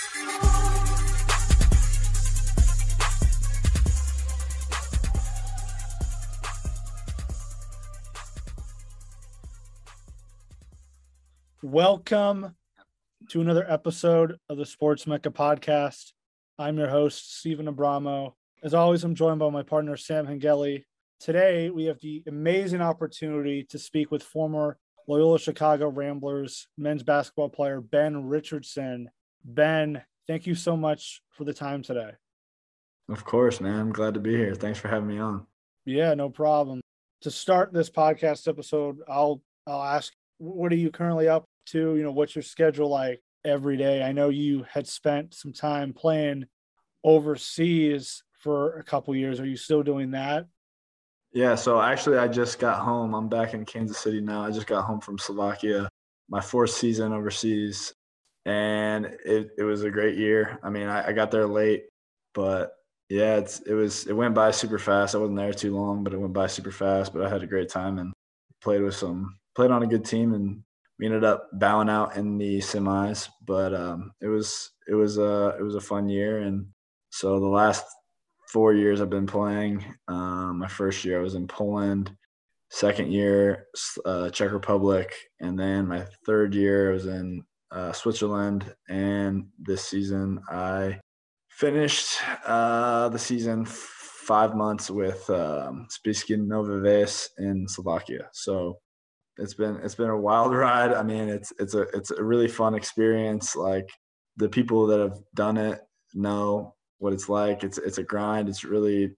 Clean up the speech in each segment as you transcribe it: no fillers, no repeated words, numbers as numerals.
Welcome to another episode of the Sports Mecca podcast. I'm your host, Stephen Abramo. As always, I'm joined by my partner, Sam Hengeli. Today, we have the amazing opportunity to speak with former Loyola Chicago Ramblers men's basketball player, Ben Richardson. Ben, thank you so much for the time today. Of course, man. I'm glad to be here. Thanks for having me on. Yeah, no problem. To start this podcast episode, I'll ask, what are you currently up to? What's your schedule like every day? I know you had spent some time playing overseas for a couple years. Are you still doing that? Yeah, so actually I just got home. I'm back in Kansas City now. I just got home from Slovakia, my fourth season overseas, and it was a great year. I mean, I got there late, but yeah, it went by super fast. I wasn't there too long, but it went by super fast. But I had a great time and played on a good team, and we ended up bowing out in the semis. But it was a fun year, and so the last 4 years I've been playing. My first year I was in Poland, second year Czech Republic, and then my third year I was in Switzerland. And this season I finished the season 5 months with Spišsky Nové Ves in Slovakia. So it's been a wild ride. I mean, it's a really fun experience. Like, the people that have done it know what it's like. It's a grind. It's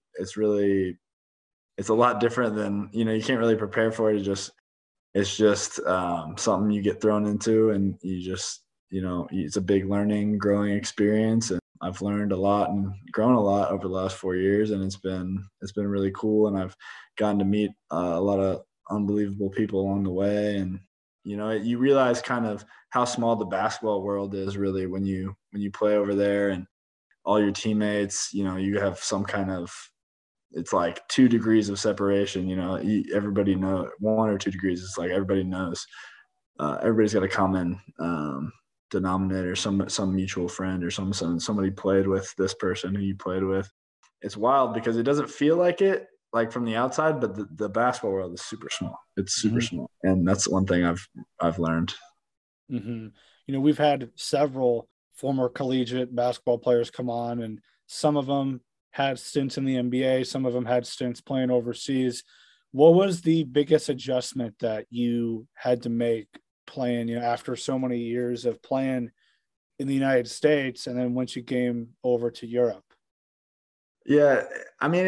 a lot different than, you can't really prepare for it. It's just something you get thrown into, and you just, it's a big growing experience. And I've learned a lot and grown a lot over the last 4 years, and it's been really cool. And I've gotten to meet a lot of unbelievable people along the way. And you realize kind of how small the basketball world is really when you play over there, and all your teammates, you have some kind of, it's like 2 degrees of separation. Everybody knows 1 or 2 degrees. It's like everybody knows. Everybody's got a common denominator, some mutual friend, or somebody played with this person who you played with. It's wild because it doesn't feel like it, like from the outside, but the basketball world is super small. It's super small, and that's one thing I've learned. Mm-hmm. We've had several former collegiate basketball players come on, and some of them had stints in the NBA, some of them had stints playing overseas. What was the biggest adjustment that you had to make playing, after so many years of playing in the United States, and then once you came over to Europe? Yeah, I mean,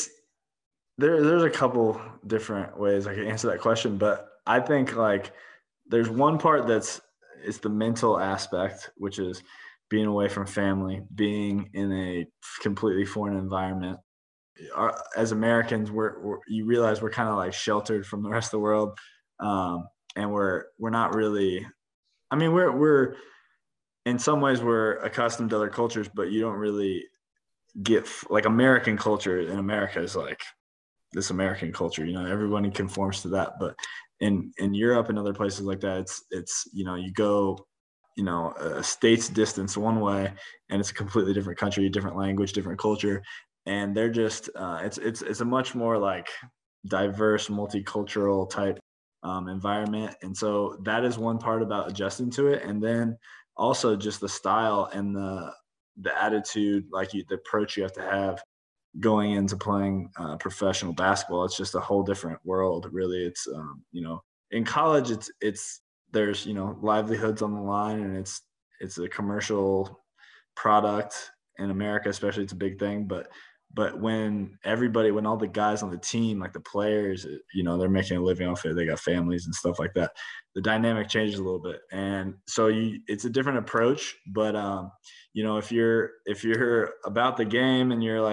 there's a couple different ways I can answer that question, but I think like there's one part it's the mental aspect, which is being away from family, being in a completely foreign environment. As Americans, you realize we're kind of like sheltered from the rest of the world, and we're not really. I mean, we're in some ways we're accustomed to other cultures, but you don't really get like American culture in America is like this American culture. Everybody conforms to that, but in Europe and other places like that, it's you go a state's distance one way, and it's a completely different country, different language, different culture, and they're just it's a much more like diverse, multicultural type environment. And so that is one part about adjusting to it. And then also just the style and the attitude, like the approach you have to have going into playing professional basketball. It's just a whole different world, really. It's in college there's livelihoods on the line, and it's a commercial product in America, especially. It's a big thing, but when all the guys on the team, like the players, they're making a living off it, they got families and stuff like that, the dynamic changes a little bit. And so it's a different approach. But if you're about the game, and you're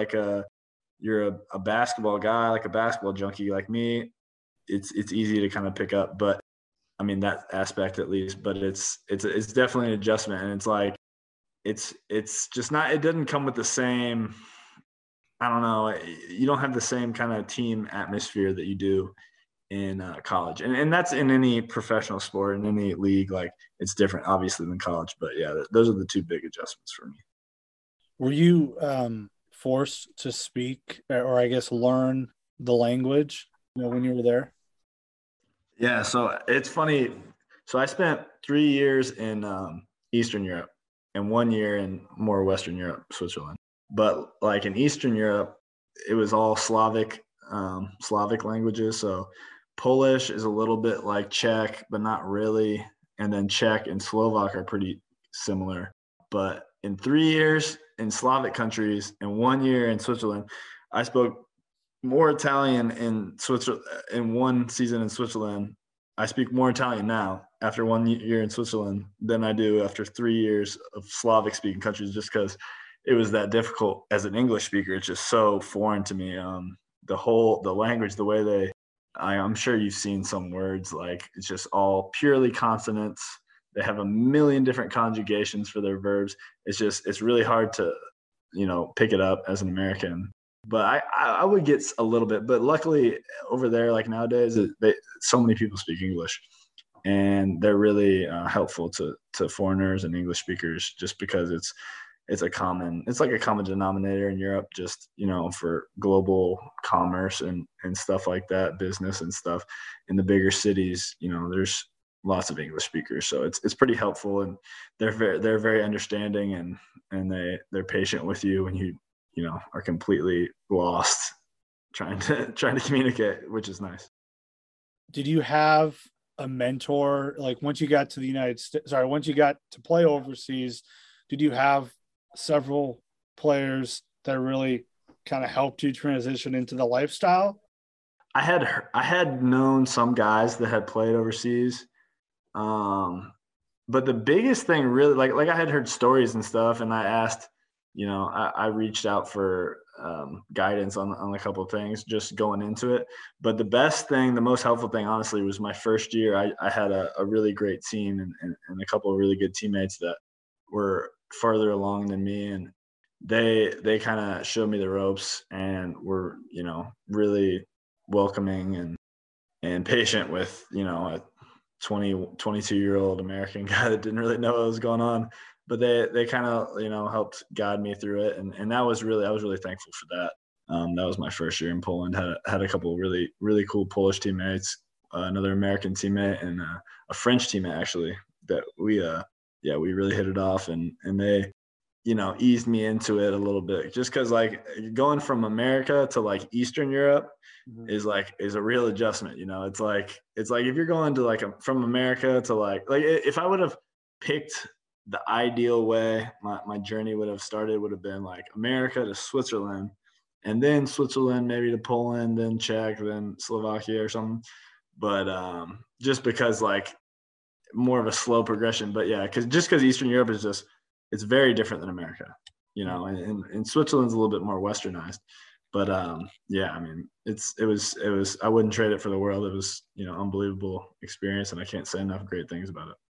a basketball guy, like a basketball junkie like me, it's easy to kind of pick up. But I mean, that aspect at least. But it's definitely an adjustment, and it's like it's just not. It doesn't come with the same. I don't know. You don't have the same kind of team atmosphere that you do in college. And that's in any professional sport, in any league. Like, it's different, obviously, than college. But, yeah, those are the two big adjustments for me. Were you forced to speak or I guess learn the language, when you were there? Yeah, so it's funny. So I spent 3 years in Eastern Europe and 1 year in more Western Europe, Switzerland. But like in Eastern Europe, it was all Slavic languages. So Polish is a little bit like Czech, but not really. And then Czech and Slovak are pretty similar. But in 3 years in Slavic countries and 1 year in Switzerland, I spoke more Italian in Switzerland. In 1 season in Switzerland, I speak more Italian now after 1 year in Switzerland than I do after 3 years of Slavic speaking countries, just because it was that difficult as an English speaker. It's just so foreign to me. The language, the way I'm sure you've seen some words, like it's just all purely consonants. They have a million different conjugations for their verbs. It's really hard to, pick it up as an American. But I would get a little bit, but luckily over there, like nowadays, so many people speak English, and they're really helpful to foreigners and English speakers, just because it's like a common denominator in Europe, just, for global commerce and stuff like that, business and stuff. In the bigger cities, there's lots of English speakers, so it's pretty helpful, and they're very understanding, and they're patient with you when you are completely lost trying to communicate, which is nice. Did you have a mentor, like once you got to the once you got to play overseas, did you have several players that really kind of helped you transition into the lifestyle? I had known some guys that had played overseas. But the biggest thing really, like I had heard stories and stuff, and I asked, I reached out for guidance on a couple of things just going into it. But the most helpful thing, honestly, was my first year. I had a really great team and a couple of really good teammates that were farther along than me, and they kind of showed me the ropes and were, really welcoming and patient with, a 22-year-old American guy that didn't really know what was going on. But they kind of, helped guide me through it. And I was really thankful for that. That was my first year in Poland. Had a couple of really, really cool Polish teammates, another American teammate, and a French teammate, actually, that we really hit it off. And they, eased me into it a little bit, just because like going from America to like Eastern Europe is a real adjustment. It's like if you're going to from America to like if I would have picked the ideal way my journey would have been like America to Switzerland, and then Switzerland maybe to Poland, then Czech, then Slovakia or something. But just because like more of a slow progression. But yeah, because Eastern Europe is it's very different than America, and Switzerland's a little bit more westernized. But yeah, I mean, it was I wouldn't trade it for the world. It was, unbelievable experience, and I can't say enough great things about it.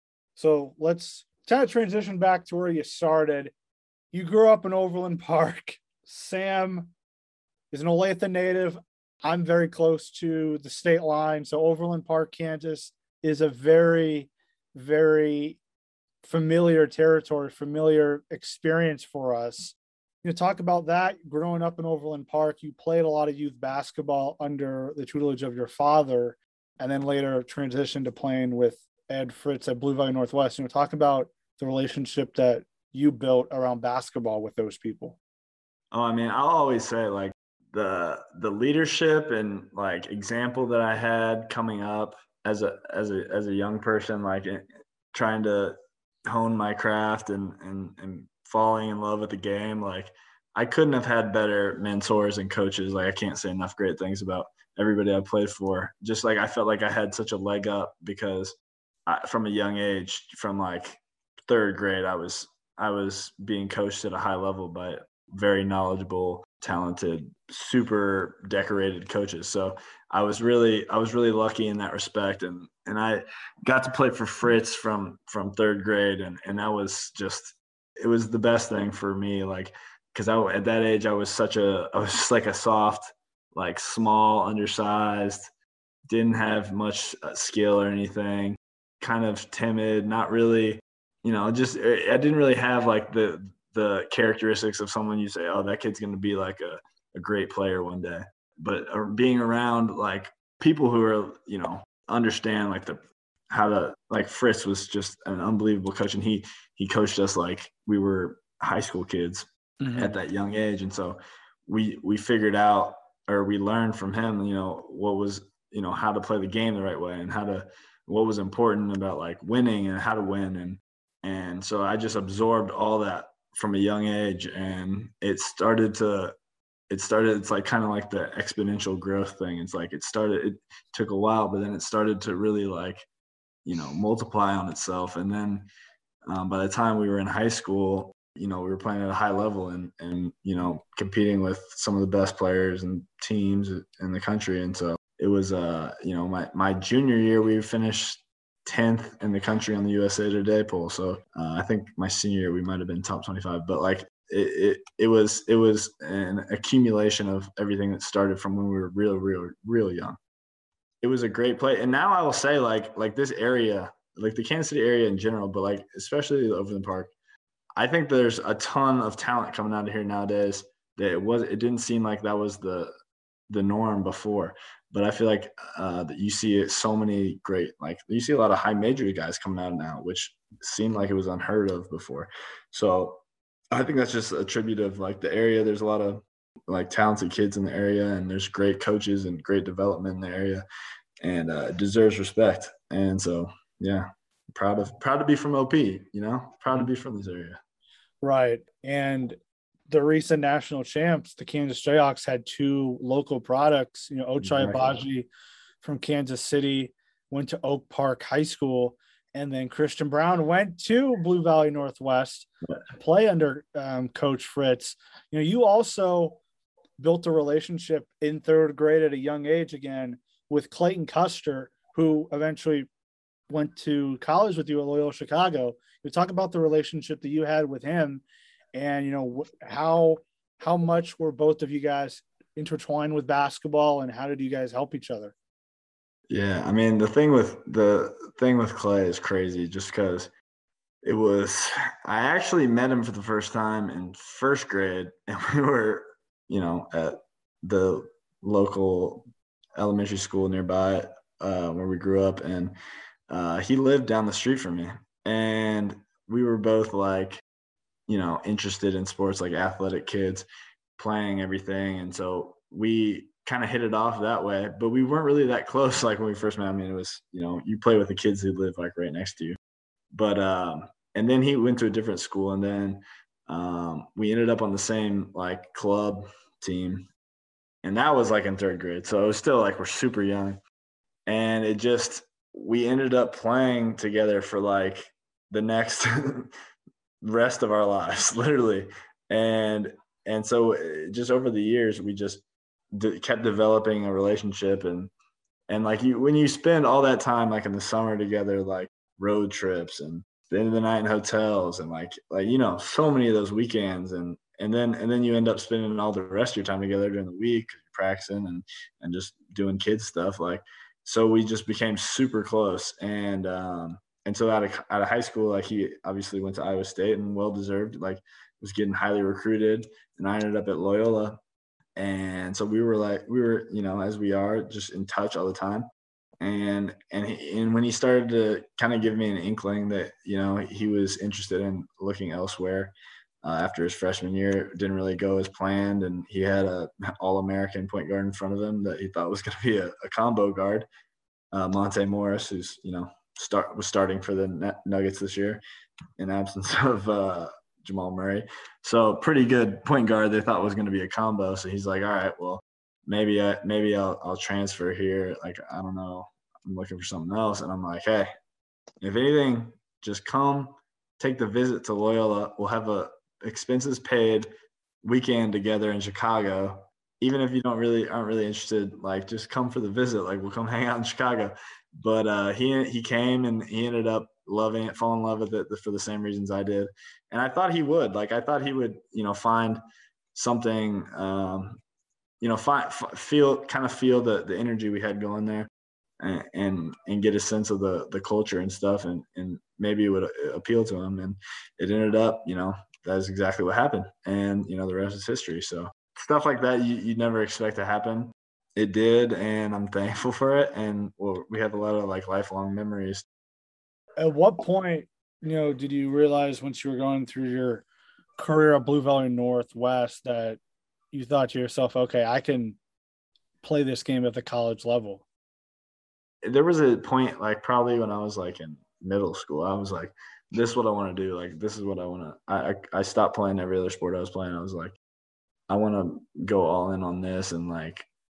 So let's kind of transition back to where you started. You grew up in Overland Park. Sam is an Olathe native. I'm very close to the state line. So Overland Park, Kansas is a very, very familiar territory, familiar experience for us. Talk about that. Growing up in Overland Park, you played a lot of youth basketball under the tutelage of your father, and then later transitioned to playing with Ed Fritz at Blue Valley Northwest. Talk about the relationship that you built around basketball with those people. Oh, I mean, I'll always say like the leadership and like example that I had coming up as a young person, like trying to hone my craft and falling in love with the game. Like I couldn't have had better mentors and coaches. Like I can't say enough great things about everybody I played for. Just like I felt like I had such a leg up because from a young age, from like third grade, I was being coached at a high level by very knowledgeable, talented, super decorated coaches. So I was really lucky in that respect. And I got to play for Fritz from third grade. And that was it was the best thing for me. Like, cause at that age, I was just like a soft, like small, undersized, didn't have much skill or anything, kind of timid, not really, just I didn't really have like the characteristics of someone you say, oh, that kid's going to be like a great player one day. But being around like people who are, understand like how to, like Fritz was just an unbelievable coach, and he coached us like we were high school kids at that young age. And so we figured out, or we learned from him, what was, how to play the game the right way, and what was important about like winning and how to win. And so I just absorbed all that from a young age, and it's like kind of like the exponential growth thing. It's like it took a while, but then it started to really like, multiply on itself. And then by the time we were in high school, we were playing at a high level and competing with some of the best players and teams in the country. And so it was, my junior year, we finished 10th in the country on the USA Today poll. So I think my senior year, we might've been top 25, but like it was an accumulation of everything that started from when we were real young. It was a great play. And now I will say like this area, like the Kansas City area in general, but like especially the Overland Park, I think there's a ton of talent coming out of here nowadays that it didn't seem like that was the norm before. But I feel like that you see so many great, like you see a lot of high major guys coming out now, which seemed like it was unheard of before. So I think that's just a tribute of like the area. There's a lot of like talented kids in the area, and there's great coaches and great development in the area, and it deserves respect. And so, yeah, proud to be from OP, proud to be from this area. Right. And the recent national champs, the Kansas Jayhawks, had two local products. Ochai Agbaji from Kansas City went to Oak Park High School, and then Christian Brown went to Blue Valley Northwest to play under Coach Fritz. You also built a relationship in third grade at a young age again with Clayton Custer, who eventually went to college with you at Loyola Chicago. You talk about the relationship that you had with him, and how much were both of you guys intertwined with basketball, and how did you guys help each other? Yeah, I mean the thing with Clay is crazy, just because I actually met him for the first time in first grade, and we were at the local elementary school nearby where we grew up, and he lived down the street from me, and we were both like interested in sports, like athletic kids playing everything. And so we kind of hit it off that way, but we weren't really that close. Like when we first met, I mean, it was, you play with the kids who live like right next to you, but, and then he went to a different school, and then we ended up on the same like club team, and that was like in third grade. So it was still like, we're super young, and we ended up playing together for like the next rest of our lives, literally. And so just over the years, we just kept developing a relationship, and like when you spend all that time, like in the summer together, like road trips and spending the night in hotels, and like, so many of those weekends, and then you end up spending all the rest of your time together during the week, practicing and just doing kids stuff. Like, so we just became super close. And so out of high school, like he obviously went to Iowa State, and well-deserved, like was getting highly recruited, and I ended up at Loyola. And so we were, as we are, just in touch all the time. And when he started to kind of give me an inkling that, he was interested in looking elsewhere after his freshman year, it didn't really go as planned. And he had a All-American point guard in front of him that he thought was going to be a combo guard, Monte Morris, who's, was starting for the Nuggets this year in absence of Jamal Murray. So pretty good point guard they thought was going to be a combo. So he's like, all right, well, maybe I'll transfer here. Like, I don't know, I'm looking for something else. And I'm like, hey, if anything, just come take the visit to Loyola. We'll have a expenses paid weekend together in Chicago. Even if you aren't really interested, like just come for the visit. Like, we'll come hang out in Chicago. But he came, and he ended up loving it, fall in love with it for the same reasons I did. And I thought he would. Like, I thought he would, find something, feel the energy we had going there. and get a sense of the culture and stuff, and maybe it would appeal to him. And it ended up, that's exactly what happened. And, the rest is history. So stuff like that, you never expect to happen. It did, and I'm thankful for it. And we have a lot of lifelong memories. At what point, did you realize once you were going through your career at Blue Valley Northwest that you thought to yourself, okay, I can play this game at the college level? There was a point, probably when I was in middle school, I was like, this is what I want to do. This is what I want to, I stopped playing every other sport I was playing. I was like, I want to go all in on this. And I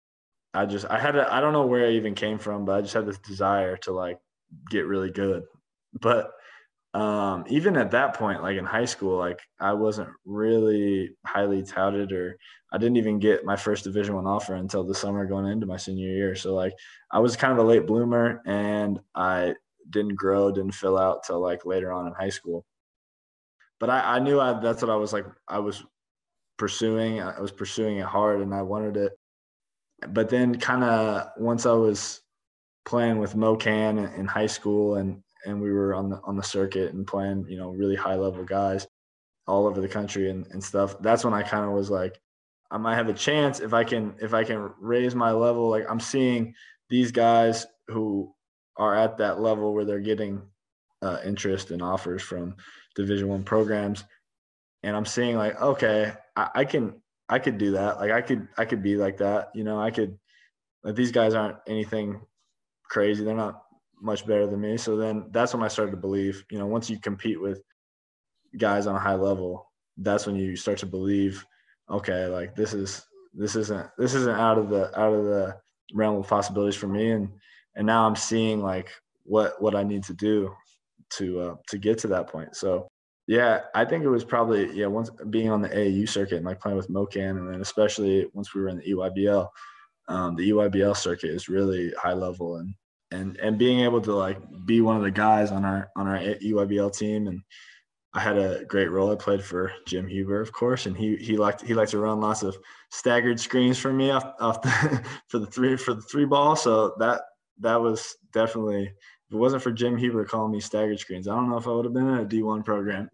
don't know where I even came from, but I just had this desire to get really good. But even at that point, in high school, I wasn't really highly touted, or I didn't even get my first Division I offer until the summer going into my senior year. So I was kind of a late bloomer, and I didn't fill out till later on in high school. But I knew that's what I was pursuing. I was pursuing it hard, and I wanted it. But then kind of once I was playing with MoKan in high school, and we were on the circuit and playing, really high level guys all over the country and stuff. That's when I kind of was like, I might have a chance if I can raise my level. I'm seeing these guys who are at that level where they're getting interest and offers from Division I programs, and I'm seeing okay, I could do that. I could be like that. I could. These guys aren't anything crazy. They're not much better than me. So then that's when I started to believe, once you compete with guys on a high level, that's when you start to believe, okay, this isn't out of the realm of possibilities for me. And now I'm seeing what I need to do to get to that point. So yeah, I think it was probably, once being on the AAU circuit and playing with MoKan, and then especially once we were in the EYBL, the EYBL circuit is really high level, and being able to be one of the guys on our EYBL team. And I had a great role. I played for Jim Huber, of course, and he liked to run lots of staggered screens for me off for the three ball. So that was definitely, if it wasn't for Jim Huber calling me staggered screens, I don't know if I would have been in a D1 program,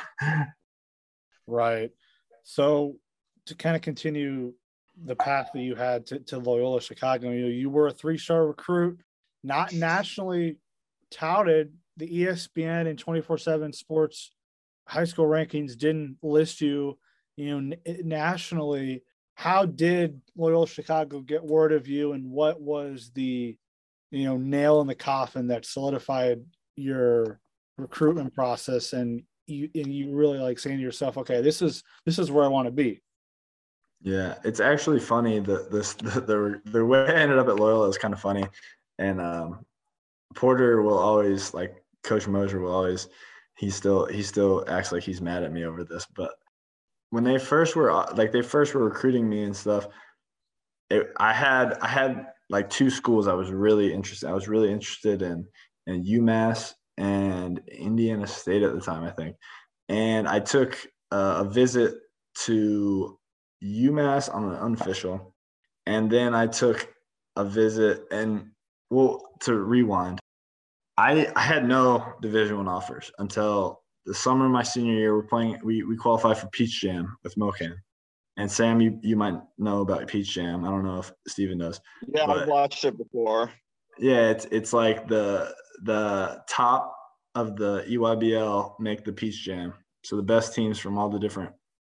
Right. So to kind of continue the path that you had to Loyola Chicago, you were a 3-star recruit, not nationally touted. The ESPN and 24/7 Sports high school rankings didn't list you, nationally. How did Loyola Chicago get word of you, and what was the, nail in the coffin that solidified your recruitment process, and you really saying to yourself, okay, this is where I want to be? Yeah, it's actually funny that the way I ended up at Loyola is kind of funny. And Porter will always, Coach Mosier will always, he still acts like he's mad at me over this. But when they first were recruiting me and stuff, I had 2 schools I was really interested. I was really interested in UMass and Indiana State at the time, I think. And I took a visit to UMass on an unofficial, and then I took a visit, and to rewind, I had no Division I offers until the summer of my senior year. We qualified for Peach Jam with MoKan. And Sam, you might know about Peach Jam. I don't know if Steven does. Yeah, I've watched it before. Yeah, it's the top of the EYBL make the Peach Jam. So the best teams from all the different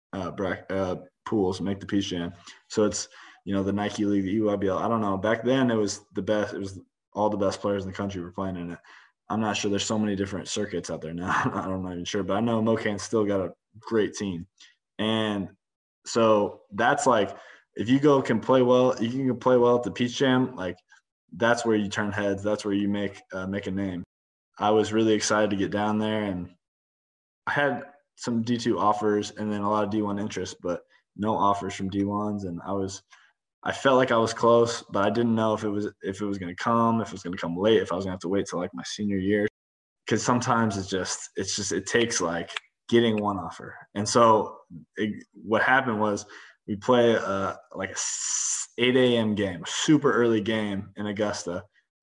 pools make the Peach Jam. So it's, the Nike League, the EYBL. I don't know. Back then it was the best. It was all the best players in the country were playing in it. I'm not sure. There's so many different circuits out there now. I'm not even sure, but I know MoKan's still got a great team. And so that's if you can play well at the Peach Jam, that's where you turn heads. That's where you make a name. I was really excited to get down there, and I had some D2 offers and then a lot of D1 interest, but no offers from D1s. And I felt like I was close, but I didn't know if it was going to come, if it was going to come late, if I was going to have to wait till my senior year. Because sometimes it takes getting one offer. And so what happened was we play a 8 a.m. game, a super early game in Augusta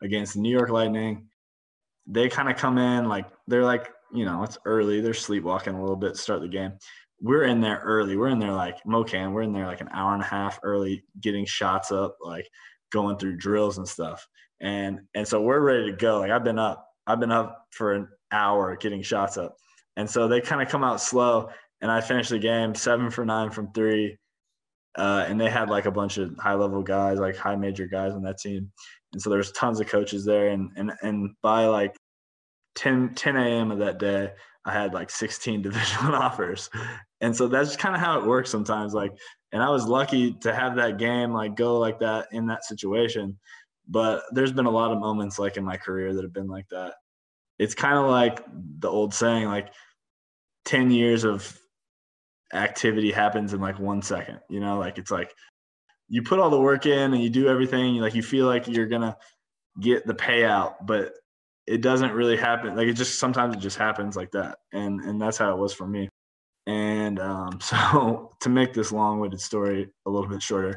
against the New York Lightning. They kind of come in like they're like, it's early. They're sleepwalking a little bit to start the game. We're in there early. We're in there like Mocan. We're in there like an hour and a half early, getting shots up, like going through drills and stuff. And so we're ready to go. Like I've been up for an hour getting shots up. And so they kind of come out slow, and I finished the game 7 for 9 from 3. And they had like a bunch of high-level guys, like high major guys on that team. And so there's tons of coaches there. And by like 10 a.m. of that day, I had like 16 Division I offers. And so that's kind of how it works sometimes. Like, and I was lucky to have that game like go like that in that situation. But there's been a lot of moments like in my career that have been like that. It's kind of like the old saying, like 10 years of activity happens in like 1 second, like it's like you put all the work in and you do everything, like you feel like you're gonna get the payout, but it doesn't really happen. Like sometimes it just happens like that. And that's how it was for me. And so to make this long-winded story a little bit shorter,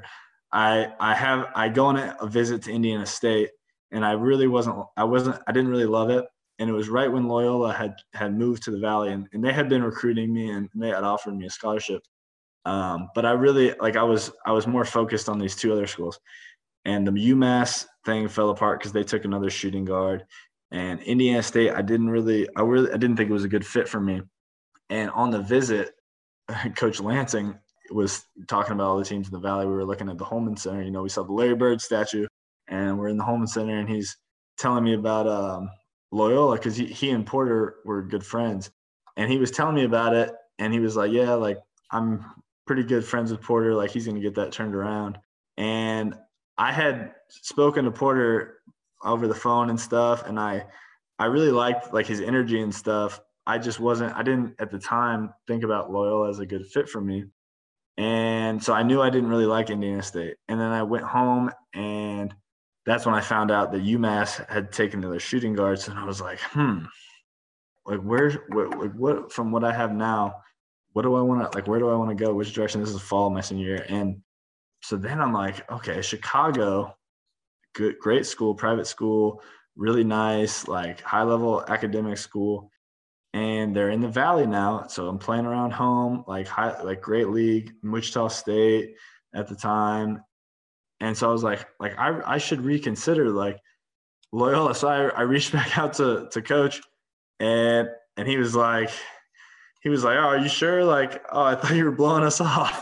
I go on a visit to Indiana State, and I didn't really love it. And it was right when Loyola had moved to the Valley, and they had been recruiting me, and they had offered me a scholarship. But I really I was more focused on these 2 other schools, and the UMass thing fell apart because they took another shooting guard, and Indiana State I didn't think it was a good fit for me. And on the visit, Coach Lansing was talking about all the teams in the Valley. We were looking at the Holman Center. We saw the Larry Bird statue, and we're in the Holman Center, and he's telling me about Loyola, because he and Porter were good friends, and he was telling me about it, and he was like, yeah, like I'm pretty good friends with Porter, like he's going to get that turned around. And I had spoken to Porter over the phone and stuff, and I really liked like his energy and stuff. I didn't at the time think about Loyola as a good fit for me. And so I knew I didn't really like Indiana State. And then I went home, and that's when I found out that UMass had taken their shooting guards, and I was like, like what from what I have now, what do I want to, like, where do I want to go? Which direction? This is fall of my senior year. And so then I'm like, okay, Chicago, great school, private school, really nice, like high-level academic school. And they're in the Valley now. So I'm playing around home, like great league, Wichita State at the time. And so I was like I should reconsider like Loyola. So I reached back out to Coach, and he was like, oh, are you sure? Like, oh, I thought you were blowing us off.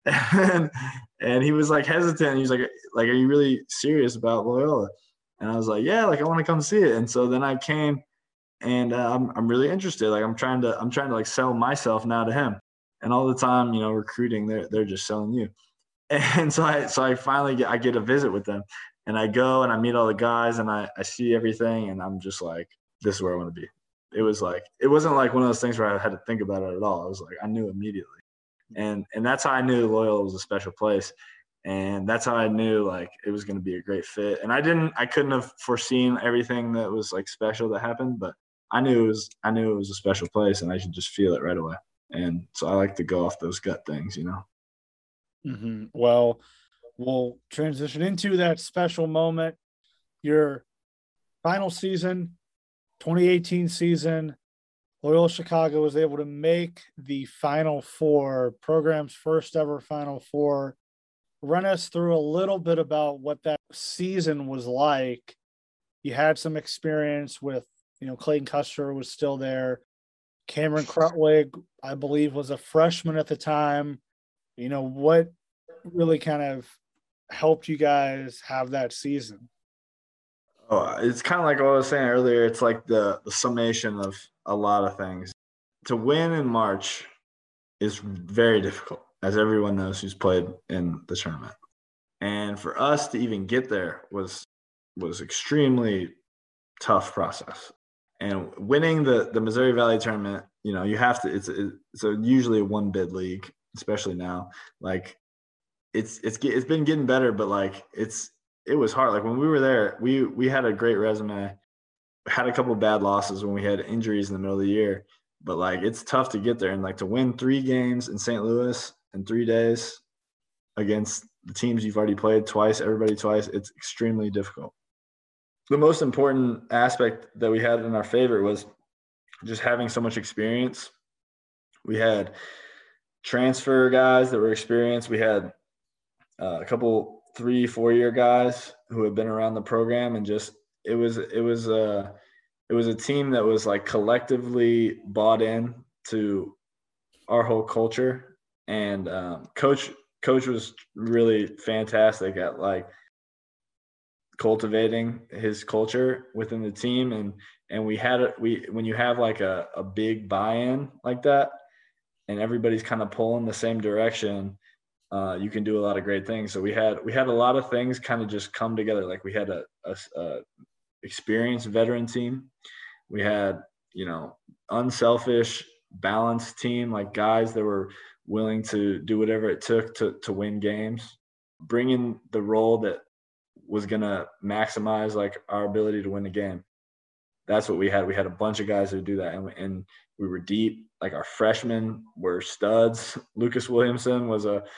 and he was like hesitant. He was like, are you really serious about Loyola? And I was like, yeah, like I want to come see it. And so then I came, and I'm really interested. Like I'm trying to like sell myself now to him. And all the time, recruiting, they're just selling you. And so I finally get a visit with them, and I go and I meet all the guys, and I see everything, and I'm just like, this is where I want to be. It wasn't like one of those things where I had to think about it at all. I was like, I knew immediately. And that's how I knew Loyola was a special place. And that's how I knew like it was going to be a great fit. And I couldn't have foreseen everything that was like special that happened, but I knew it was a special place, and I should just feel it right away. And so I like to go off those gut things, Mm-hmm. Well, we'll transition into that special moment. Your final season, 2018 season, Loyola Chicago was able to make the Final Four, program's first ever Final Four. Run us through a little bit about what that season was like. You had some experience with, Clayton Custer was still there. Cameron Krutwig, I believe, was a freshman at the time. What really kind of helped you guys have that season? Oh, it's kind of like what I was saying earlier. It's like the summation of a lot of things. To win in March is very difficult, as everyone knows who's played in the tournament. And for us to even get there was extremely tough process. And winning the Missouri Valley tournament, you have to. It's usually a one bid league, especially now. Like it's been getting better, but like it was hard. Like when we were there, we had a great resume. Had a couple of bad losses when we had injuries in the middle of the year, but like it's tough to get there, and like to win 3 games in St. Louis in 3 days against the teams you've already played twice, everybody twice. It's extremely difficult. the most important aspect that we had in our favor was just having so much experience. We had transfer guys that were experienced. We had a couple 3-4 year guys who had been around the program, and just it was a team that was like collectively bought in to our whole culture. And coach was really fantastic at like cultivating his culture within the team. And when you have like a big buy-in like that, and everybody's kind of pulling the same direction, you can do a lot of great things. So we had a lot of things kind of just come together. Like we had a experienced veteran team. We had, unselfish, balanced team, like guys that were willing to do whatever it took to win games, bring in the role that was going to maximize like our ability to win the game. That's what we had. We had a bunch of guys who do that, and we were deep. Like our freshmen were studs. Lucas Williamson was a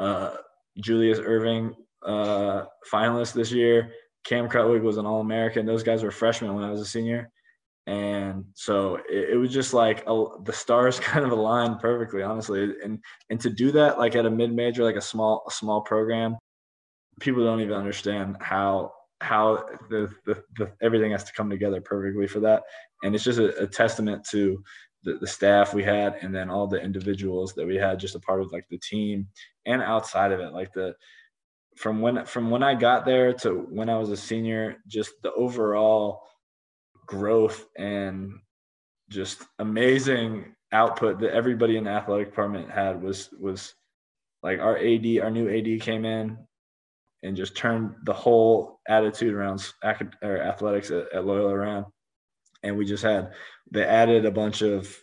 Julius Irving finalist this year. Cam Crutwig was an All-American. Those guys were freshmen when I was a senior. And so it was just like the stars kind of aligned perfectly, honestly. And to do that, like at a mid-major, like a small program, people don't even understand how the everything has to come together perfectly for that. And it's just a testament to the staff we had, and then all the individuals that we had just a part of like the team and outside of it. Like from when I got there to when I was a senior, just the overall growth and just amazing output that everybody in the athletic department had was like our new AD came in and just turned the whole attitude around athletics at Loyola around. And they added a bunch of,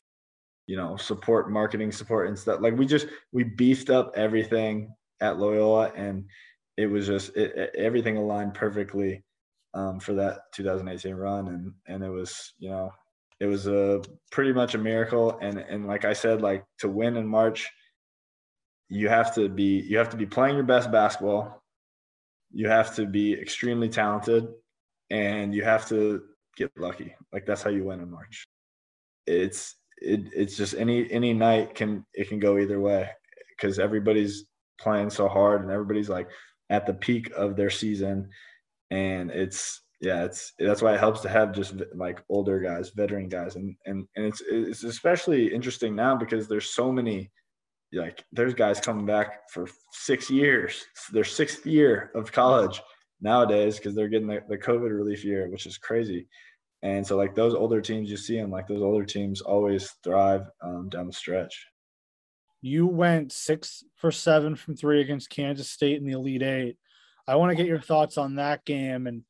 marketing support and stuff. Like we beefed up everything at Loyola, and it was just, everything aligned perfectly for that 2018 run. And it was, it was pretty much a miracle. And like I said, like to win in March, you have to be playing your best basketball. You have to be extremely talented, and you have to get lucky. Like that's how you win in March. It's just any night can go either way, because everybody's playing so hard and everybody's like at the peak of their season. And that's why it helps to have just like older guys, veteran guys. And it's especially interesting now because there's so many, like there's guys coming back for 6 years. It's their 6th year of college nowadays because they're getting the COVID relief year, which is crazy. And so like those older teams, you see them, like those older teams always thrive down the stretch. You went 6 for 7 from 3 against Kansas State in the Elite Eight. I want to get your thoughts on that game. And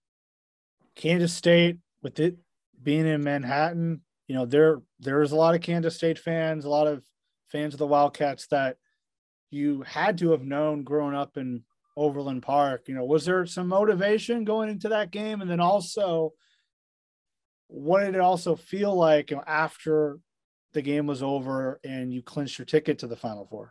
Kansas State, with it being in Manhattan, there's a lot of Kansas State fans, a lot of fans of the Wildcats that you had to have known growing up in Overland Park. Was there some motivation going into that game? And then also, what did it also feel like after the game was over and you clinched your ticket to the Final Four?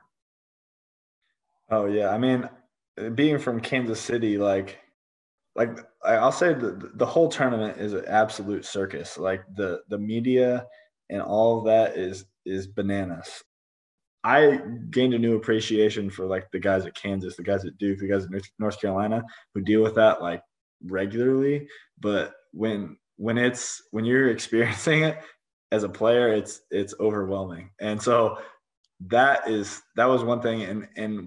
Oh yeah. I mean, being from Kansas City, like I'll say the whole tournament is an absolute circus. Like the media and all of that is bananas. I gained a new appreciation for like the guys at Kansas, the guys at Duke, the guys at North Carolina who deal with that like regularly. But when you're experiencing it as a player, it's overwhelming. And so that was one thing. And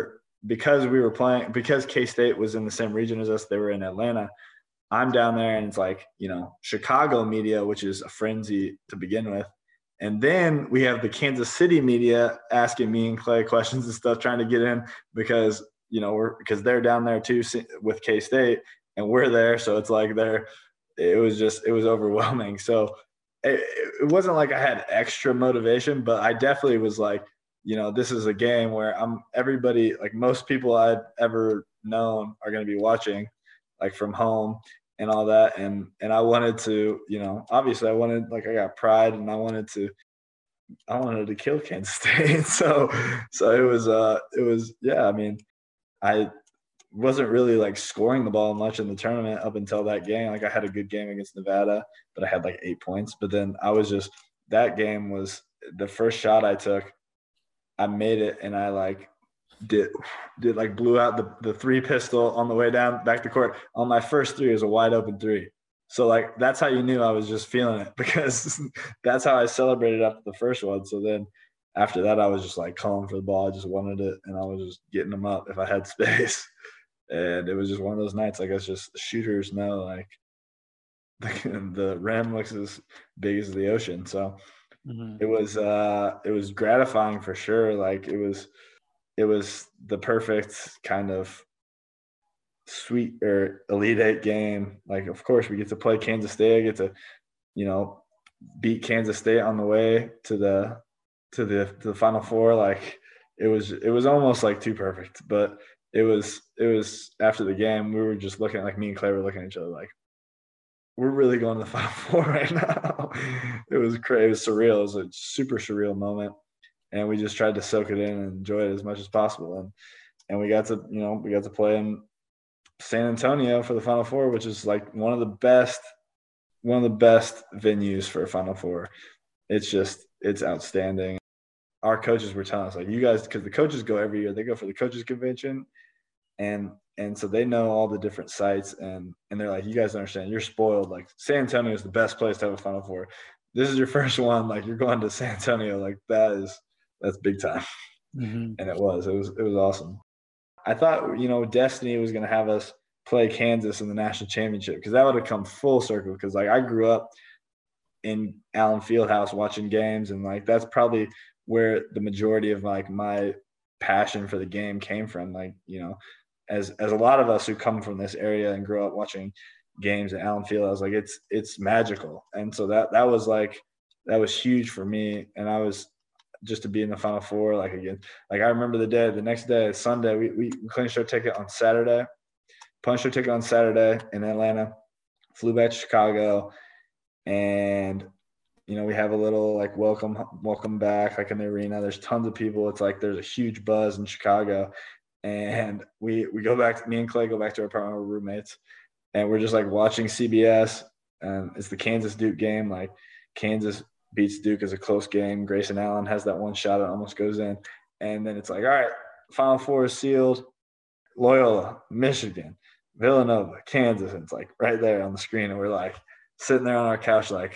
because K-State was in the same region as us, they were in Atlanta. I'm down there, and it's like, Chicago media, which is a frenzy to begin with. And then we have the Kansas City media asking me and Clay questions and stuff, trying to get in because they're down there too with K-State, and we're there. So it's like it was overwhelming. So it wasn't like I had extra motivation, but I definitely was like, this is a game where everybody, like most people I've ever known are going to be watching, like from home and all that. And I wanted to, obviously I got pride, and I wanted to kill Kansas State. So it was, yeah, I mean, wasn't really like scoring the ball much in the tournament up until that game. Like I had a good game against Nevada, but I had like 8 points. But then that game was the first shot I took. I made it, and I like did like blew out the 3 pistol on the way down back to court. On my first 3 is a wide open 3. So like that's how you knew I was just feeling it, because that's how I celebrated after the first one. So then after that, I was just like calling for the ball. I just wanted it, and I was just getting them up if I had space. And it was just one of those nights. Like it's just shooters know like the rim looks as big as the ocean. So it was gratifying for sure. Like it was the perfect kind of sweet or Elite Eight game. Like of course we get to play Kansas State. I get to, beat Kansas State on the way to the Final Four. Like it was almost like too perfect, but it was after the game, we were just looking, like me and Clay were looking at each other like, we're really going to the Final Four right now. It was crazy. It was surreal. It was a super surreal moment. And we just tried to soak it in and enjoy it as much as possible. And we got to play in San Antonio for the Final Four, which is like one of the best venues for a Final Four. It's outstanding. Our coaches were telling us, like, you guys, because the coaches go every year, they go for the coaches convention, and so they know all the different sites, and they're like, you guys don't understand, you're spoiled. Like San Antonio is the best place to have a Final Four. This is your first one, like you're going to San Antonio, like that's big time. And it was awesome. I thought, Destiny was going to have us play Kansas in the national championship, because that would have come full circle, because like I grew up in Allen Fieldhouse watching games, and like that's probably where the majority of like my passion for the game came from. Like, as a lot of us who come from this area and grew up watching games at Allen Fieldhouse, like it's magical. And so that was huge for me. And I was just to be in the Final Four, like again, like I remember the next day, Sunday, we clinched our ticket on Saturday, punched our ticket on Saturday in Atlanta, flew back to Chicago, and we have a little like welcome back, like in the arena. There's tons of people. It's like there's a huge buzz in Chicago, and we go back. Me and Clay go back to our apartment. We're roommates, and we're just like watching CBS, and it's the Kansas Duke game. Like Kansas beats Duke as a close game. Grayson Allen has that one shot that almost goes in, and then it's like, all right, Final Four is sealed. Loyola, Michigan, Villanova, Kansas, and it's like right there on the screen, and we're like sitting there on our couch like,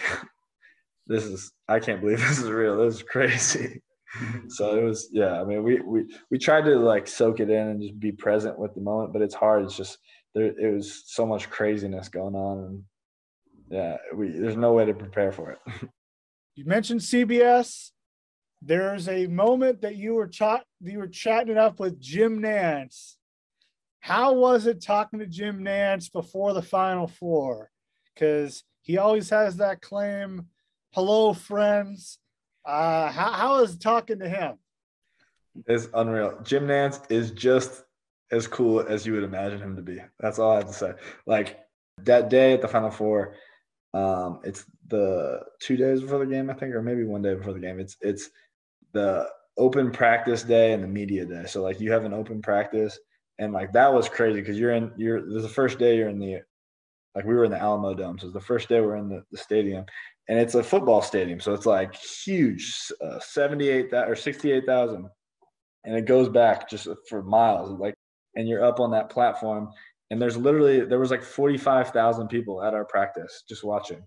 I can't believe this is real. This is crazy. So it was, I mean, we tried to like soak it in and just be present with the moment, but it's hard. It's just it was so much craziness going on, and there's no way to prepare for it. You mentioned CBS. There's a moment that you were chatting it up with Jim Nantz. How was it talking to Jim Nantz before the Final Four? Because he always has that claim, hello, friends. How is talking to him? It's unreal. Jim Nantz is just as cool as you would imagine him to be. That's all I have to say. Like that day at the Final Four, it's the 2 days before the game, I think, or maybe 1 day before the game. It's the open practice day and the media day. So like you have an open practice, and like that was crazy because there's the first day you're in the, like we were in the Alamo Dome. So it's the first day we're in the stadium, and it's a football stadium. So it's like huge, 78,000 or 68,000. And it goes back just for miles. Like, and you're up on that platform, and there was like 45,000 people at our practice just watching.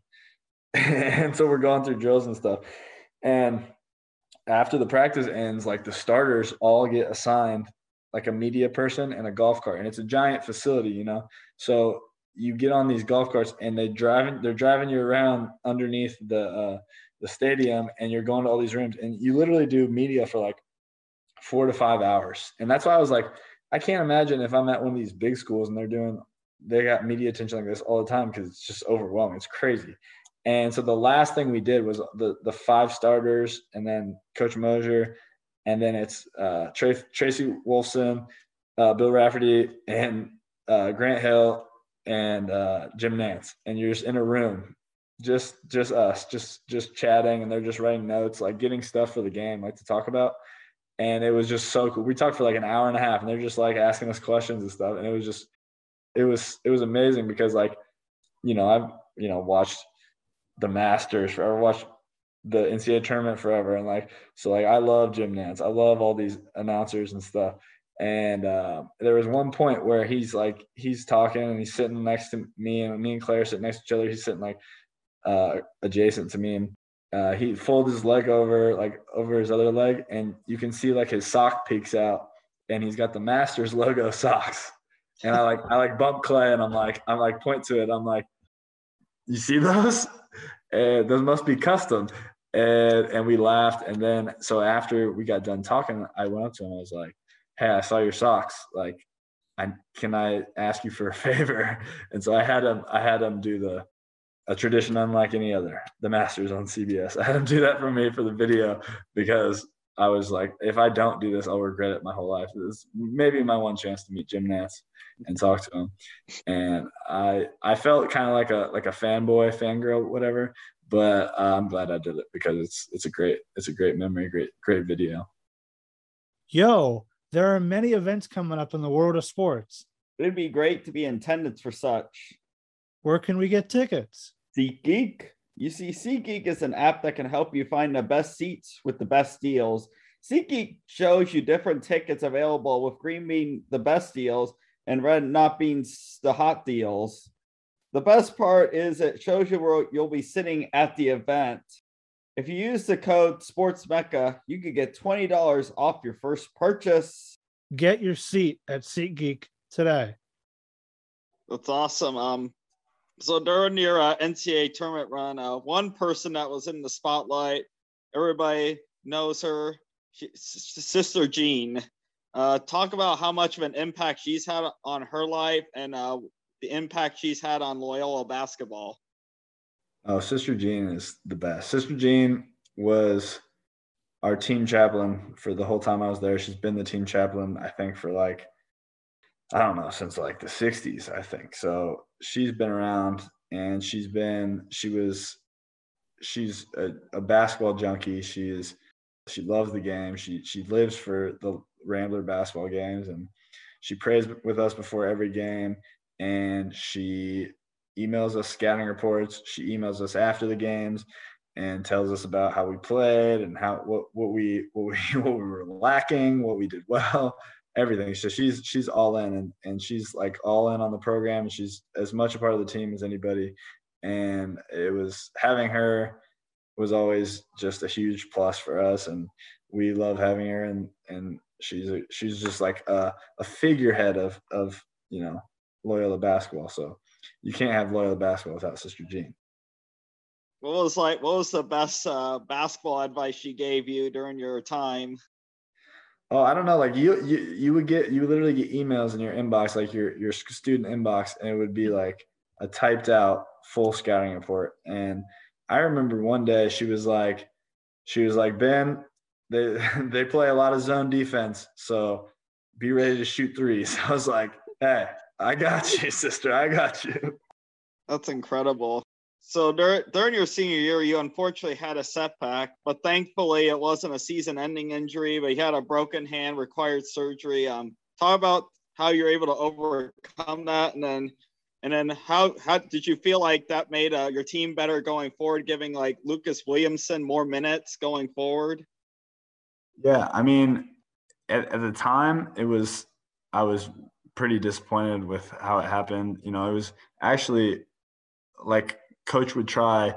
And so we're going through drills and stuff. And after the practice ends, like the starters all get assigned like a media person and a golf cart. And it's a giant facility, So you get on these golf carts, and they're driving you around underneath the stadium, and you're going to all these rooms, and you literally do media for like 4 to 5 hours. And that's why I was like, I can't imagine if I'm at one of these big schools and they got media attention like this all the time, because it's just overwhelming. It's crazy. And so the last thing we did was the 5 starters, and then Coach Mosier, and then it's Tracy Wolfson, Bill Rafferty, and Grant Hill, and Jim Nantz. And you're just in a room, just us, just chatting, and they're just writing notes, like getting stuff for the game, like to talk about. And it was just so cool. We talked for like an hour and a half, and they're just like asking us questions and stuff. And it was amazing because like, I've, watched the Masters forever, watched the NCAA tournament forever. And like, so like, I love Jim Nantz. I love all these announcers and stuff. And there was one point where he's talking and he's sitting next to me, and me and Claire sitting next to each other. He's sitting like adjacent to me, and he folds his leg over his other leg, and you can see like his sock peeks out, and he's got the Masters logo socks. And I bump Clay, and I'm like point to it. I'm like, you see those? And those must be custom. And we laughed. And then so after we got done talking, I went up to him. I was like, hey, I saw your socks. Like, can I ask you for a favor? And so I had him do a tradition unlike any other, the Masters on CBS. I had him do that for me for the video, because I was like, if I don't do this, I'll regret it my whole life. This is maybe my one chance to meet Jim Nantz and talk to him. And I felt kind of like a fanboy, fangirl, whatever. But I'm glad I did it, because it's a great memory, great video. Yo, there are many events coming up in the world of sports. It'd be great to be in attendance for such. Where can we get tickets? SeatGeek. You see, SeatGeek is an app that can help you find the best seats with the best deals. SeatGeek shows you different tickets available, with green being the best deals and red not being the hot deals. The best part is it shows you where you'll be sitting at the event. If you use the code SportsMecca, you could get $20 off your first purchase. Get your seat at SeatGeek today. That's awesome. So during your NCAA tournament run, one person that was in the spotlight, everybody knows her, Sister Jean. Talk about how much of an impact she's had on her life and the impact she's had on Loyola basketball. Oh, Sister Jean is the best. Sister Jean was our team chaplain for the whole time I was there. She's been the team chaplain, I think, for like, I don't know, since like the 60s, I think. So she's been around, and she's a basketball junkie. She loves the game. She lives for the Rambler basketball games, and she prays with us before every game, and she emails us scouting reports. She emails us after the games and tells us about how we played and what we were lacking, what we did well, everything. So she's all in, and she's like all in on the program, and she's as much a part of the team as anybody. And having her was always just a huge plus for us, and we love having her, and she's just like a figurehead of Loyola basketball. So you can't have Loyola basketball without Sister Jean. What was the best basketball advice she gave you during your time? Oh, I don't know. Like you would literally get emails in your inbox, like your student inbox, and it would be like a typed out full scouting report. And I remember one day she was like, Ben, they play a lot of zone defense, so be ready to shoot threes. I was like, hey, I got you, sister. I got you. That's incredible. So during your senior year, you unfortunately had a setback, but thankfully it wasn't a season-ending injury, but you had a broken hand, required surgery. Talk about how you're able to overcome that, and then how did you feel like that made your team better going forward, giving like Lucas Williamson more minutes going forward? Yeah, I mean, at the time, I was pretty disappointed with how it happened. It was actually like coach would try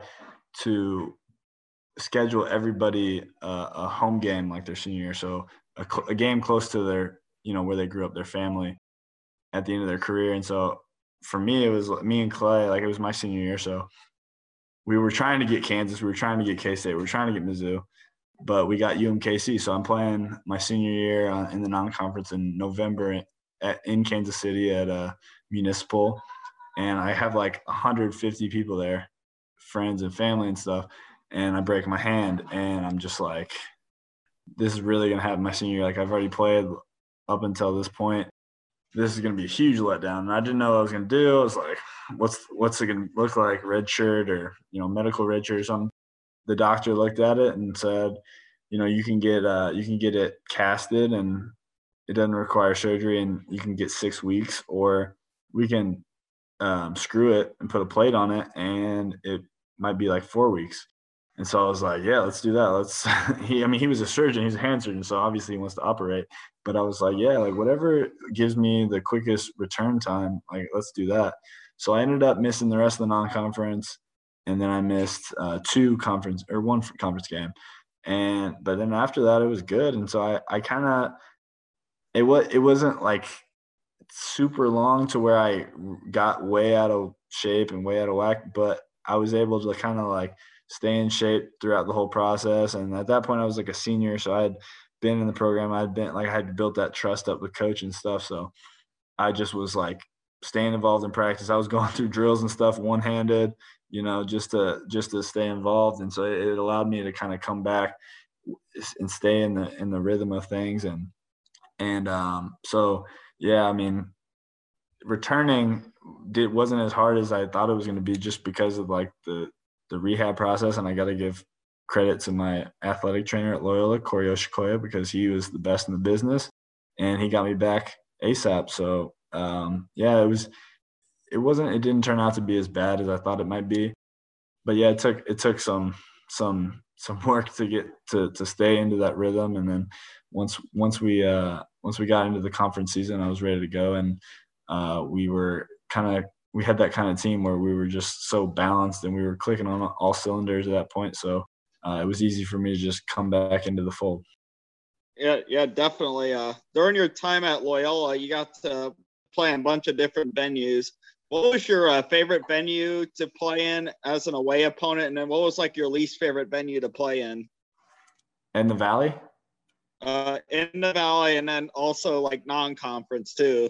to schedule everybody a home game like their senior year. So a game close to their, where they grew up, their family at the end of their career. And so for me, it was me and Clay, like it was my senior year. So we were trying to get Kansas. We were trying to get K-State. We were trying to get Mizzou, but we got UMKC. So I'm playing my senior year in the non-conference in November in Kansas City at Municipal. And I have like 150 people there, friends and family and stuff. And I break my hand, and I'm just like, this is really going to happen my senior year. Like I've already played up until this point. This is going to be a huge letdown. And I didn't know what I was going to do. I was like, what's it going to look like? Red shirt or, medical red shirt or something. The doctor looked at it and said, you can get it casted and it doesn't require surgery and you can get 6 weeks, or we can screw it and put a plate on it and it might be like 4 weeks. And so I was like, yeah, let's do that. He was a surgeon, he's a hand surgeon, so obviously he wants to operate. But I was like, yeah, like whatever gives me the quickest return time, like let's do that. So I ended up missing the rest of the non-conference, and then I missed one conference game. But then after that, it was good. And so I kind of, it wasn't like super long to where I got way out of shape and way out of whack, but I was able to kind of like stay in shape throughout the whole process. And at that point I was like a senior, so I had been in the program. I had built that trust up with coach and stuff. So I just was like staying involved in practice. I was going through drills and stuff one-handed, just to stay involved. And so it allowed me to kind of come back and stay in the rhythm of things. So yeah, I mean, returning wasn't as hard as I thought it was going to be, just because of like the rehab process. And I got to give credit to my athletic trainer at Loyola, Corey Oshikoya, because he was the best in the business and he got me back ASAP. So yeah, it didn't turn out to be as bad as I thought it might be, but yeah, it took some work to get to stay into that rhythm. And then once we got into the conference season, I was ready to go. And we had that kind of team where we were just so balanced and we were clicking on all cylinders at that point. So it was easy for me to just come back into the fold. Yeah, definitely. During your time at Loyola, you got to play in a bunch of different venues. What was your favorite venue to play in as an away opponent? And then what was like your least favorite venue to play in? In the Valley? In the Valley, and then also like non-conference too.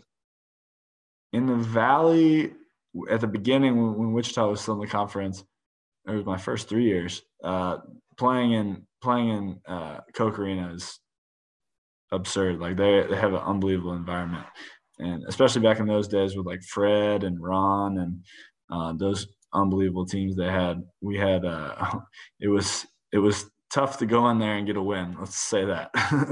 In the Valley, at the beginning when Wichita was still in the conference, it was my first 3 years. Playing in Koch Arena is absurd. Like they have an unbelievable environment, and especially back in those days with like Fred and Ron and those unbelievable teams they had. We had it was tough to go in there and get a win. Let's say that.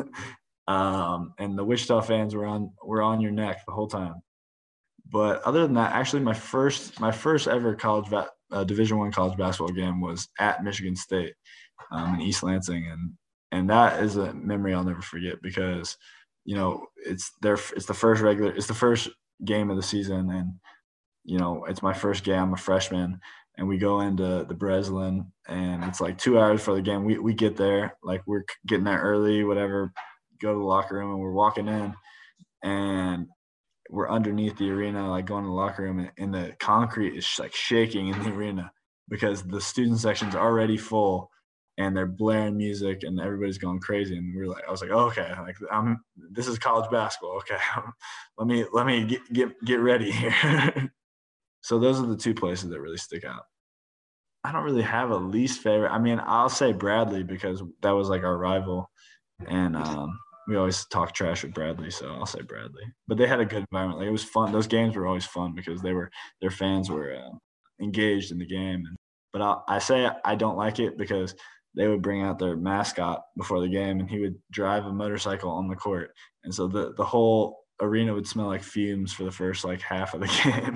And the Wichita fans were on your neck the whole time. But other than that, actually, my first ever Division I college basketball game was at Michigan State in East Lansing, and that is a memory I'll never forget, because it's the first game of the season, and it's my first game. I'm a freshman, and we go into the Breslin, and it's like 2 hours for the game. We get there, like we're getting there early, whatever, go to the locker room, and we're walking in, and we're underneath the arena, like going to the locker room, and the concrete is like shaking in the arena because the student section's already full and they're blaring music and everybody's going crazy. And I was like, oh, okay, like this is college basketball. Okay. let me get ready here. So those are the two places that really stick out. I don't really have a least favorite. I mean, I'll say Bradley because that was like our rival, and we always talk trash with Bradley, so I'll say Bradley. But they had a good environment. Like, it was fun. Those games were always fun because their fans were engaged in the game. But I say I don't like it because they would bring out their mascot before the game, and he would drive a motorcycle on the court, and so the whole arena would smell like fumes for the first like half of the game.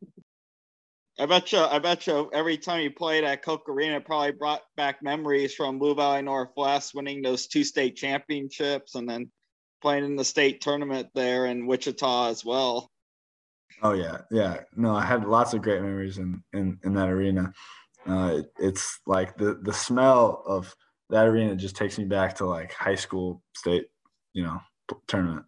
I bet you every time you played at Koch Arena, it probably brought back memories from Blue Valley Northwest winning those 2 state championships and then playing in the state tournament there in Wichita as well. Oh, yeah. Yeah. No, I had lots of great memories in that arena. It's like the smell of that arena just takes me back to like high school state, tournament.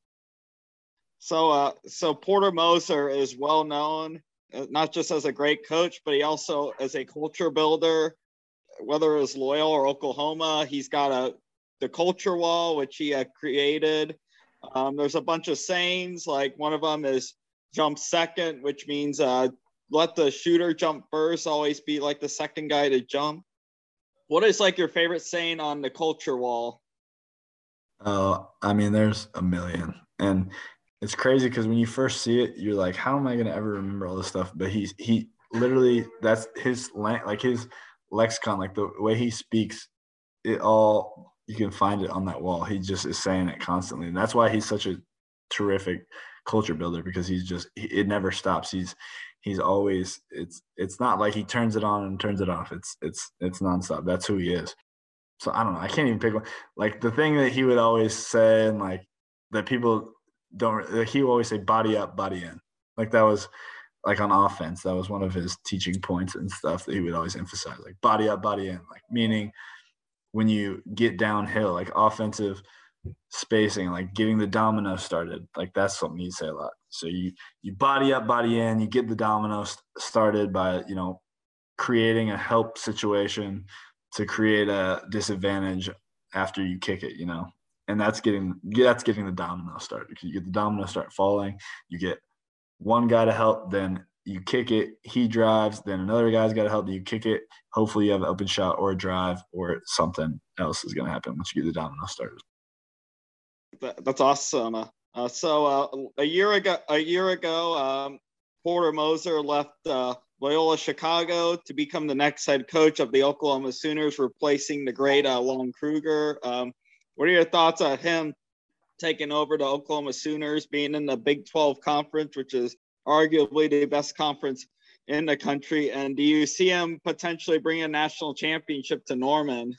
So Porter Moser is well known, not just as a great coach, but he also as a culture builder. Whether it was Loyola or Oklahoma, he's got the culture wall, which he created. There's a bunch of sayings, like one of them is jump second, which means let the shooter jump first, always be like the second guy to jump. What is like your favorite saying on the culture wall? I mean, there's a million, and it's crazy because when you first see it, you're like, how am I going to ever remember all this stuff? But he literally, that's his lexicon, like the way he speaks, it all you can find it on that wall. He just is saying it constantly. And that's why he's such a terrific culture builder, because it never stops. He's always, it's not like he turns it on and turns it off. It's nonstop. That's who he is. So I don't know. I can't even pick one. Like the thing that he would always say, and like that people don't, like he would always say body up, body in. Like that was like on offense. That was one of his teaching points and stuff that he would always emphasize, like body up, body in, like meaning when you get downhill, like offensive spacing, like getting the domino started. Like that's something he'd say a lot. So you body up, body in, you get the domino started by, creating a help situation to create a disadvantage after you kick it, and that's getting the domino started. You get the domino start falling, you get one guy to help, then you kick it, he drives, then another guy's got to help you kick it. Hopefully you have an open shot or a drive, or something else is going to happen once you get the domino started. That's awesome. So a year ago, Porter Moser left Loyola Chicago to become the next head coach of the Oklahoma Sooners, replacing the great Lon Kruger. What are your thoughts on him taking over the Oklahoma Sooners, being in the Big 12 conference, which is arguably the best conference in the country? And do you see him potentially bringing a national championship to Norman?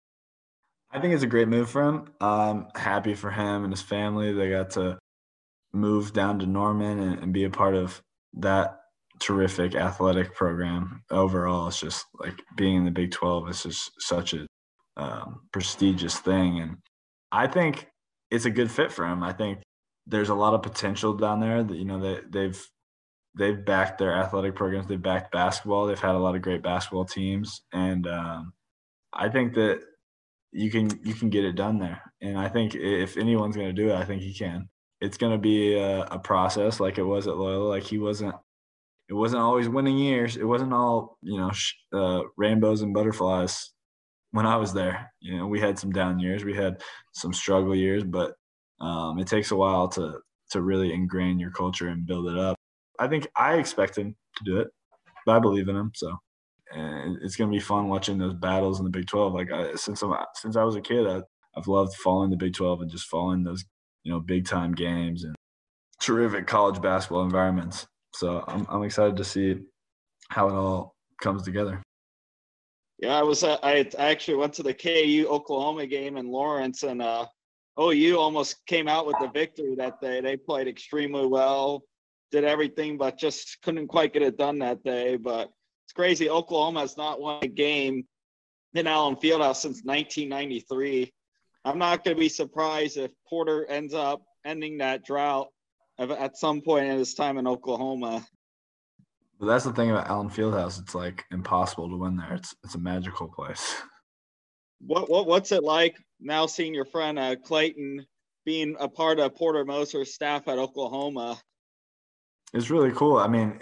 I think it's a great move for him. I'm happy for him and his family. They got to move down to Norman and be a part of that terrific athletic program. Overall, it's just like being in the Big 12 is just such a prestigious thing. And I think it's a good fit for him. I think there's a lot of potential down there that, they've backed their athletic programs. They've backed basketball. They've had a lot of great basketball teams. And I think that you can get it done there. And I think if anyone's going to do it, I think he can. It's going to be a process like it was at Loyola. Like it wasn't always winning years. It wasn't all, rainbows and butterflies when I was there. We had some down years. We had some struggle years, but it takes a while to really ingrain your culture and build it up. I expect him to do it, but I believe in him. So and it's going to be fun watching those battles in the Big 12. Like since I was a kid, I've loved following the Big 12 and just following those, big time games and terrific college basketball environments. So I'm excited to see how it all comes together. Yeah, I actually went to the KU Oklahoma game in Lawrence, and OU almost came out with the victory that day. They played extremely well, did everything, but just couldn't quite get it done that day. But it's crazy. Oklahoma has not won a game in Allen Fieldhouse since 1993. I'm not going to be surprised if Porter ends up ending that drought at some point in his time in Oklahoma. But that's the thing about Allen Fieldhouse. It's like impossible to win there. It's a magical place. What's it like now seeing your friend Clayton being a part of Porter Moser's staff at Oklahoma? It's really cool. I mean,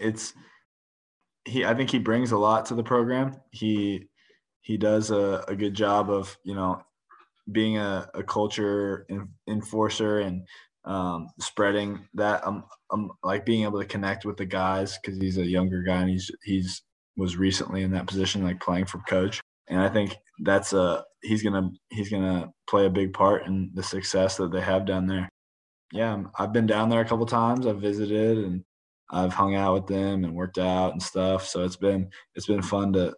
I think he brings a lot to the program. He does a good job of, being a culture enforcer and spreading that. Like being able to connect with the guys, because he's a younger guy and he's was recently in that position, like playing for coach. And I think that's he's gonna play a big part in the success that they have down there. Yeah, I've been down there a couple times. I've visited and I've hung out with them and worked out and stuff. So it's been fun to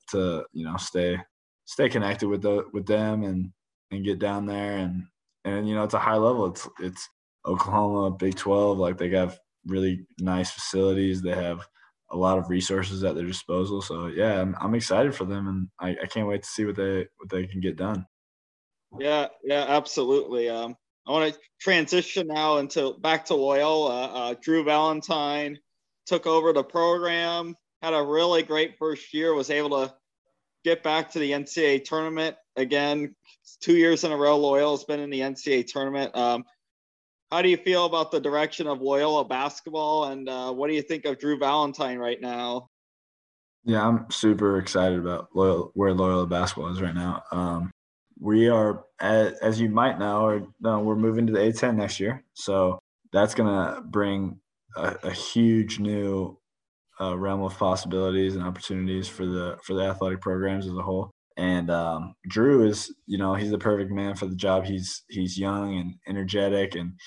stay connected with them and get down there and it's a high level. It's Oklahoma, Big 12. Like they have really nice facilities. They have a lot of resources at their disposal. So yeah, I'm excited for them, and I can't wait to see what they can get done. Yeah, absolutely. I want to transition now back to Loyola. Drew Valentine took over the program, had a really great first year, was able to get back to the NCAA tournament again. 2 years in a row, Loyola's been in the NCAA tournament. How do you feel about the direction of Loyola basketball, and what do you think of Drew Valentine right now? Yeah, I'm super excited about where Loyola basketball is right now. We are, as you might know, we're moving to the A10 next year. So that's going to bring a huge new realm of possibilities and opportunities for the athletic programs as a whole. And Drew is, he's the perfect man for the job. He's young and energetic, and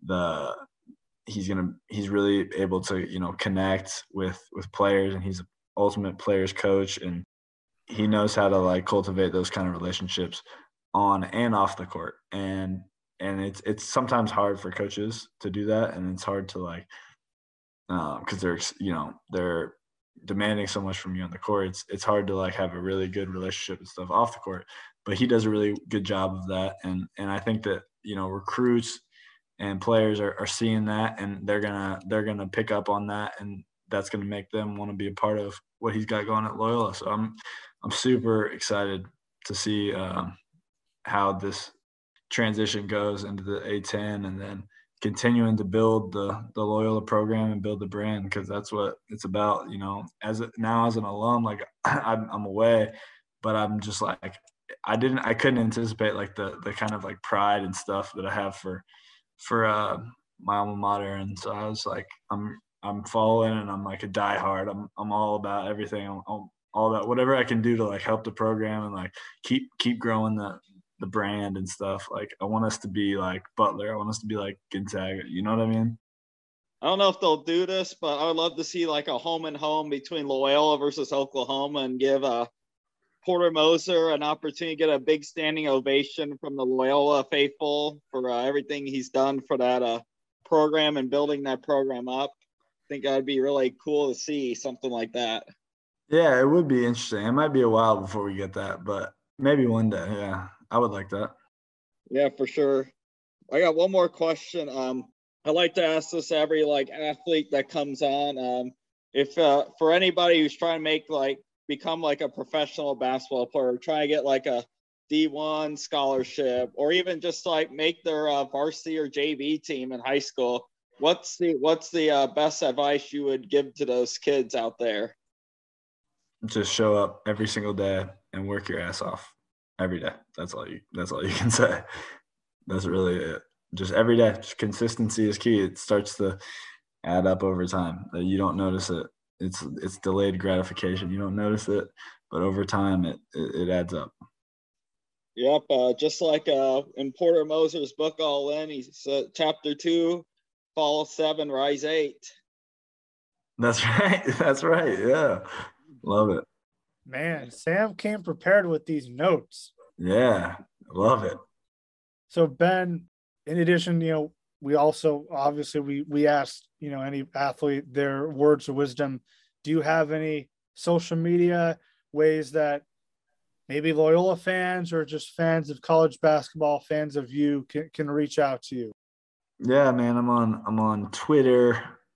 he's really able to connect with players, and he's an ultimate players coach, and he knows how to like cultivate those kind of relationships on and off the court. And it's sometimes hard for coaches to do that, and it's hard to like because they're demanding so much from you on the court. It's hard to like have a really good relationship and stuff off the court, but he does a really good job of that. And I think that recruits and players are seeing that, and they're gonna pick up on that, and that's gonna make them want to be a part of what he's got going at Loyola. So I'm super excited to see how this transition goes into the A10, and then continuing to build the Loyola program and build the brand, because that's what it's about. As an alum, like I'm away, but I'm just like I couldn't anticipate like the kind of like pride and stuff that I have for my alma mater, and so I was like I'm following, and I'm like a diehard. I'm all about everything. I'm all about whatever I can do to like help the program and like keep growing the brand and stuff. Like I want us to be like Butler. I want us to be like Gonzaga. You know what I mean? I don't know if they'll do this, but I would love to see like a home and home between Loyola versus Oklahoma, and give Porter Moser an opportunity to get a big standing ovation from the Loyola faithful for everything he's done for that program and building that program up. I think that'd be really cool to see something like that. Yeah, it would be interesting. It might be a while before we get that, but maybe one day. Yeah, I would like that. Yeah, for sure. I got one more question. I like to ask this every like athlete that comes on. If for anybody who's trying to become like a professional basketball player, trying to get like a D1 scholarship, or even just like make their varsity or JV team in high school, what's the best advice you would give to those kids out there? Just show up every single day and work your ass off every day. That's all you can say. That's really it. Just every day. Just consistency is key. It starts to add up over time. You don't notice it. It's delayed gratification. You don't notice it, but over time it adds up. Yep. Just like in Porter Moser's book, All In, he said chapter 2, fall 7, rise 8. That's right. That's right. Yeah. Love it. Man, Sam came prepared with these notes. Yeah. Love it. So Ben, in addition, we also obviously we asked, any athlete their words of wisdom. Do you have any social media ways that maybe Loyola fans or just fans of college basketball, fans of you can reach out to you? Yeah, man. I'm on Twitter,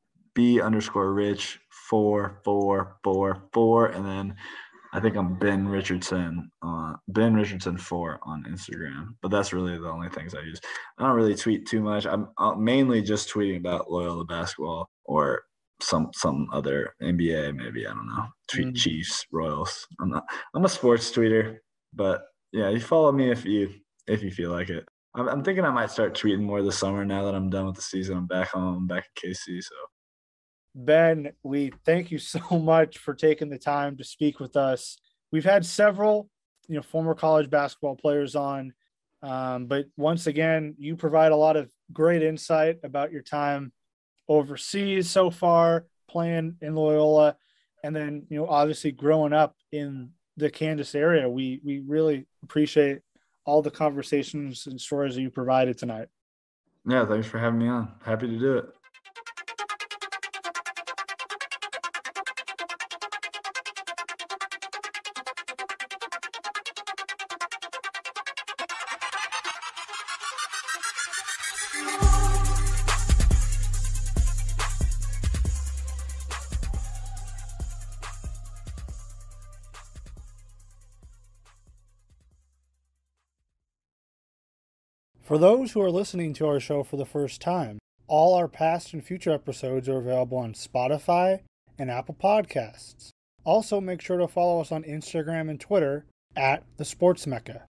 B_Rich4444, and then I think I'm Ben Richardson 4 on Instagram, but that's really the only things I use. I don't really tweet too much. I'm mainly just tweeting about Loyola basketball or some other NBA, maybe. I don't know. Tweet Chiefs, Royals. I'm a sports tweeter, but yeah, you follow me if you feel like it. I'm thinking I might start tweeting more this summer now that I'm done with the season. I'm back home, back at KC, so. Ben, we thank you so much for taking the time to speak with us. We've had several, former college basketball players on, but once again, you provide a lot of great insight about your time overseas so far, playing in Loyola, and then, obviously growing up in the Kansas area. We really appreciate all the conversations and stories that you provided tonight. Yeah, thanks for having me on. Happy to do it. For those who are listening to our show for the first time, all our past and future episodes are available on Spotify and Apple Podcasts. Also, make sure to follow us on Instagram and Twitter @TheSportsMecca.